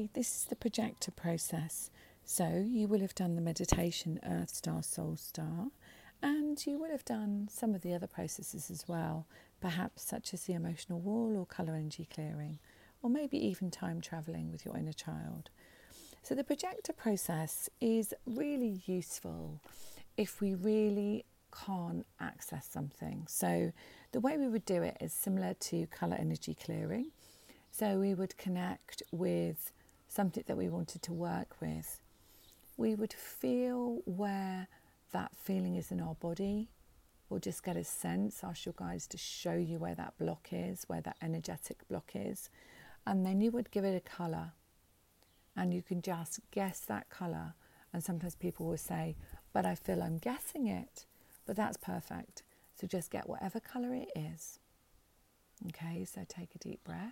Okay, this is the projector process. So you will have done the meditation, Earth Star, Soul Star, and you will have done some of the other processes as well, perhaps such as the emotional wall or colour energy clearing, or maybe even time travelling with your inner child. So the projector process is really useful if we really can't access something. So the way we would do it is similar to colour energy clearing. So we would connect with something that we wanted to work with. We would feel where that feeling is in our body, or just get a sense, ask your guides to show you where that block is, where that energetic block is. And then you would give it a colour. And you can just guess that colour. And sometimes people will say, but I feel I'm guessing it. But that's perfect. So just get whatever colour it is. Okay, so take a deep breath.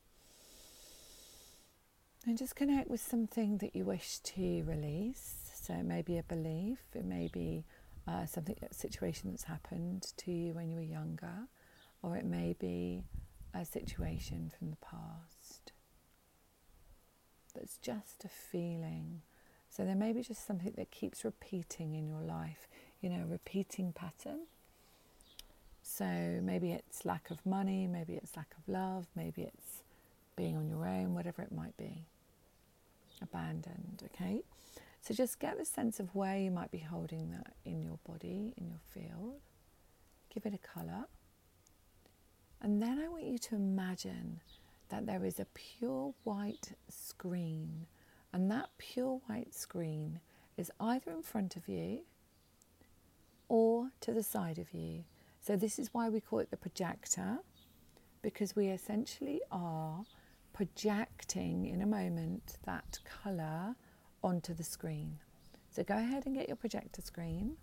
And just connect with something that you wish to release. So it may be a belief, it may be a situation that's happened to you when you were younger, or it may be a situation from the past. That's just a feeling. So there may be just something that keeps repeating in your life, a repeating pattern. So maybe it's lack of money, maybe it's lack of love, maybe it's being on your own, whatever it might be. Abandoned, okay? So just get the sense of where you might be holding that in your body, in your field. Give it a colour. And then I want you to imagine that there is a pure white screen. And that pure white screen is either in front of you or to the side of you. So this is why we call it the projector, because we essentially are projecting in a moment that colour onto the screen. So go ahead and get your projector screen.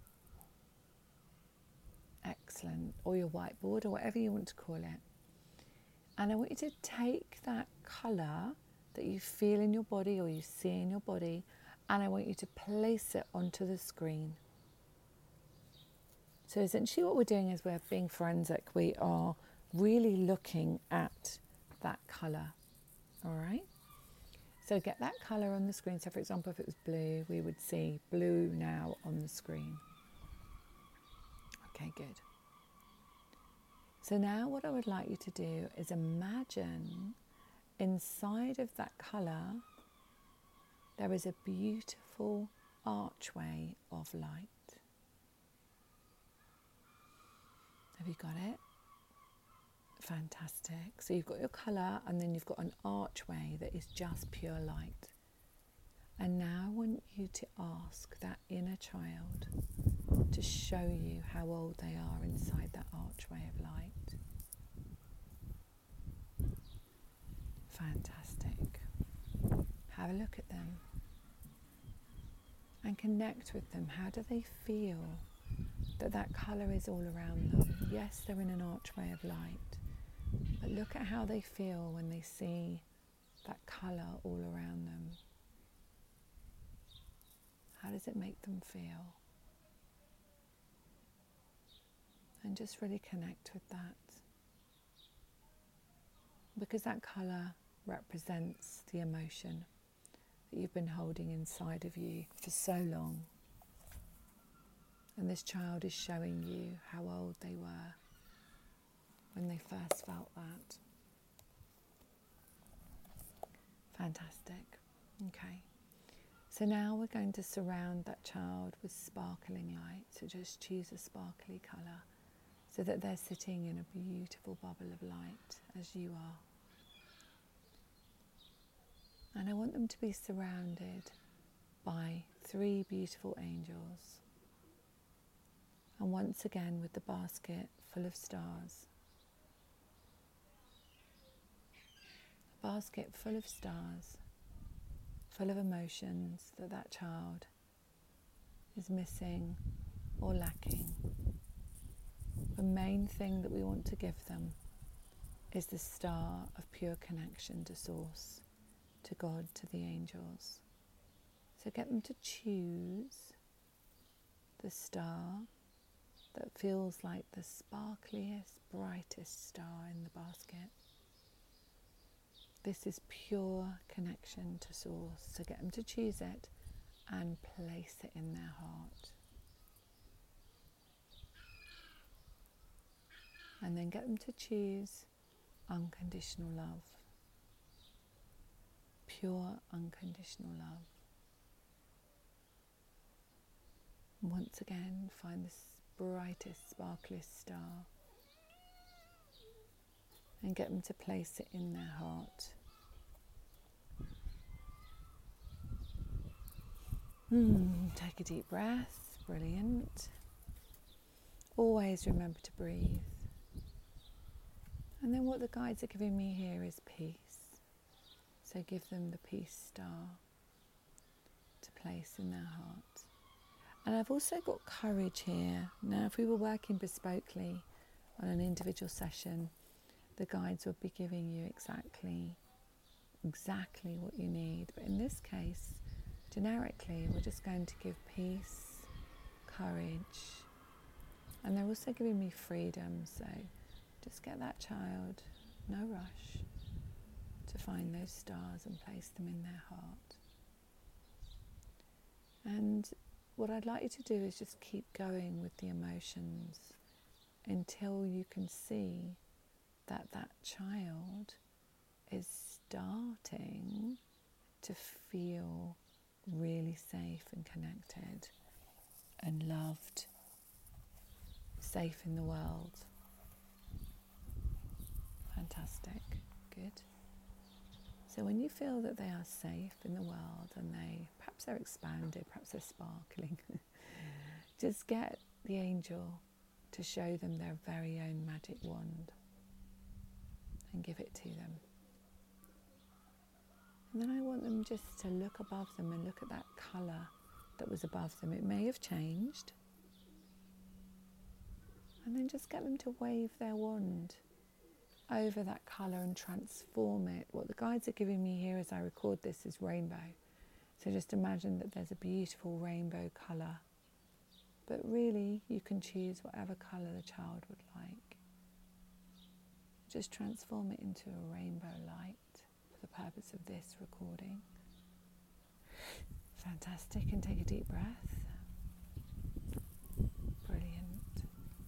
Excellent. Or your whiteboard, or whatever you want to call it. And I want you to take that colour that you feel in your body or you see in your body, and I want you to place it onto the screen. So essentially what we're doing is we're being forensic. We are really looking at that colour. All right? So get that colour on the screen. So for example, if it was blue, we would see blue now on the screen. Okay, good. So now what I would like you to do is imagine inside of that colour there is a beautiful archway of light. Have you got it? Fantastic. So you've got your colour, and then you've got an archway that is just pure light. And now I want you to ask that inner child to show you how old they are inside that archway of light. Fantastic. Have a look at them and connect with them. How do they feel that colour is all around them? Yes, they're in an archway of light, but look at how they feel when they see that colour all around them. How does it make them feel? And just really connect with that. Because that colour represents the emotion that you've been holding inside of you for so long. And this child is showing you how old they were when they first felt that. Fantastic. Okay. So now we're going to surround that child with sparkling light. So just choose a sparkly colour so that they're sitting in a beautiful bubble of light as you are. And I want them to be surrounded by 3 beautiful angels. And once again with the basket full of stars. A basket full of stars, full of emotions that child is missing or lacking. The main thing that we want to give them is the star of pure connection to Source, to God, to the angels. So get them to choose the star that feels like the sparkliest, brightest star in the basket. This is pure connection to Source. So get them to choose it and place it in their heart. And then get them to choose unconditional love. Pure unconditional love. And once again, find the brightest, sparkliest star and get them to place it in their heart. Take a deep breath. Brilliant. Always remember to breathe. And then what the guides are giving me here is peace. So give them the peace star to place in their heart. And I've also got courage here. Now, if we were working bespokely on an individual session, the guides would be giving you exactly what you need. But in this case, generically, we're just going to give peace, courage, and they're also giving me freedom. So just get that child, no rush, to find those stars and place them in their heart. And what I'd like you to do is just keep going with the emotions until you can see that that child is starting to feel really safe and connected and loved, safe in the world. Fantastic. Good. So when you feel that they are safe in the world and perhaps they're expanded, perhaps they're sparkling, just get the angel to show them their very own magic wand and give it to them. And then I want them just to look above them and look at that colour that was above them. It may have changed. And then just get them to wave their wand over that colour and transform it. What the guides are giving me here as I record this is rainbow. So just imagine that there's a beautiful rainbow colour. But really, you can choose whatever colour the child would like. Just transform it into a rainbow light for the purpose of this recording. Fantastic, and take a deep breath. Brilliant.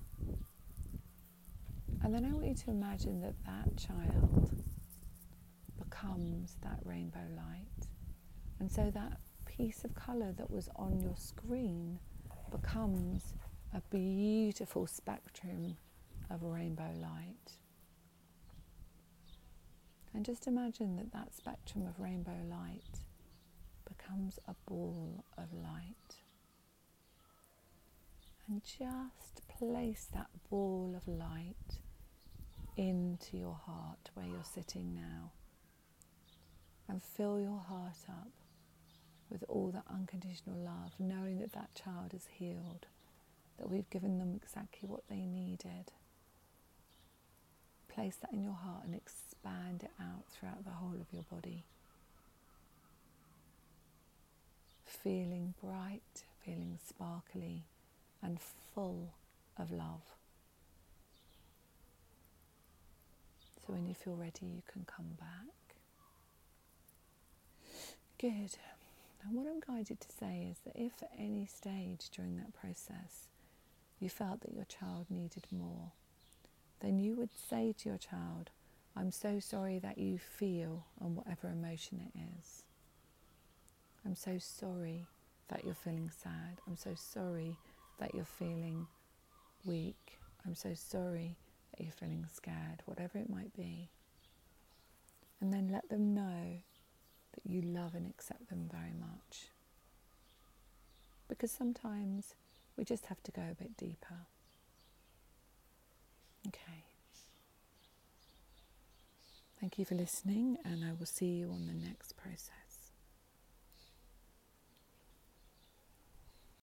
And then I want you to imagine that that child becomes that rainbow light. And so that piece of colour that was on your screen becomes a beautiful spectrum of rainbow light. And just imagine that that spectrum of rainbow light becomes a ball of light. And just place that ball of light into your heart where you're sitting now. And fill your heart up with all that unconditional love, knowing that that child is healed, that we've given them exactly what they needed. Place that in your heart and expand it out throughout the whole of your body. Feeling bright, feeling sparkly, and full of love. So when you feel ready, you can come back. Good. And what I'm guided to say is that if at any stage during that process you felt that your child needed more, then you would say to your child, I'm so sorry that you feel on whatever emotion it is. I'm so sorry that you're feeling sad. I'm so sorry that you're feeling weak. I'm so sorry that you're feeling scared, whatever it might be. And then let them know that you love and accept them very much. Because sometimes we just have to go a bit deeper. Okay. Thank you for listening, and I will see you on the next process.